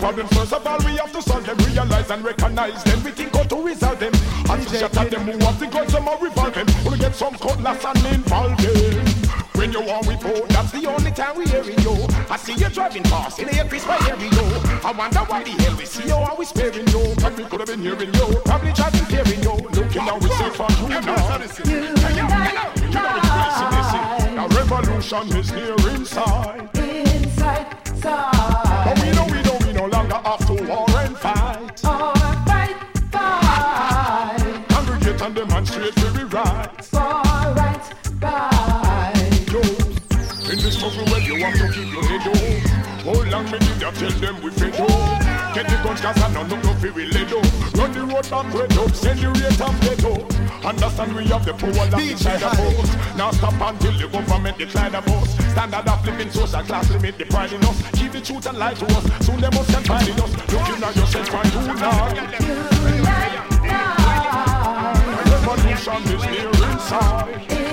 problems, first of all, we have to solve them, realize and recognize them. We think how to resolve them. And to shut at them who have the guns, some are revolve them. We'll get some cutlass and involve them. When you want we vote, that's the only time we hearing you. I see you driving fast in the Chris by hearing you. I wonder why the hell we see you and we sparing you. But we could have been hearing you, probably trying to hearing you. Looking how we say for you now. Now revolution is near inside. But we no longer have to war and fight. Congregate and demonstrate for the rights. In this struggle when you have to keep your head up. How long me did I tell them we fed up? Get the guns cause I know no fear we let up. Run the road back red up, send the rate and get up. Understand we have the power that inside of us. Now stop until the government decline of us. Standard of living, social class limit the pride in us. Keep the truth and lie to us, soon they must confide in us. Looking at yourself and do now. Revolution is near inside.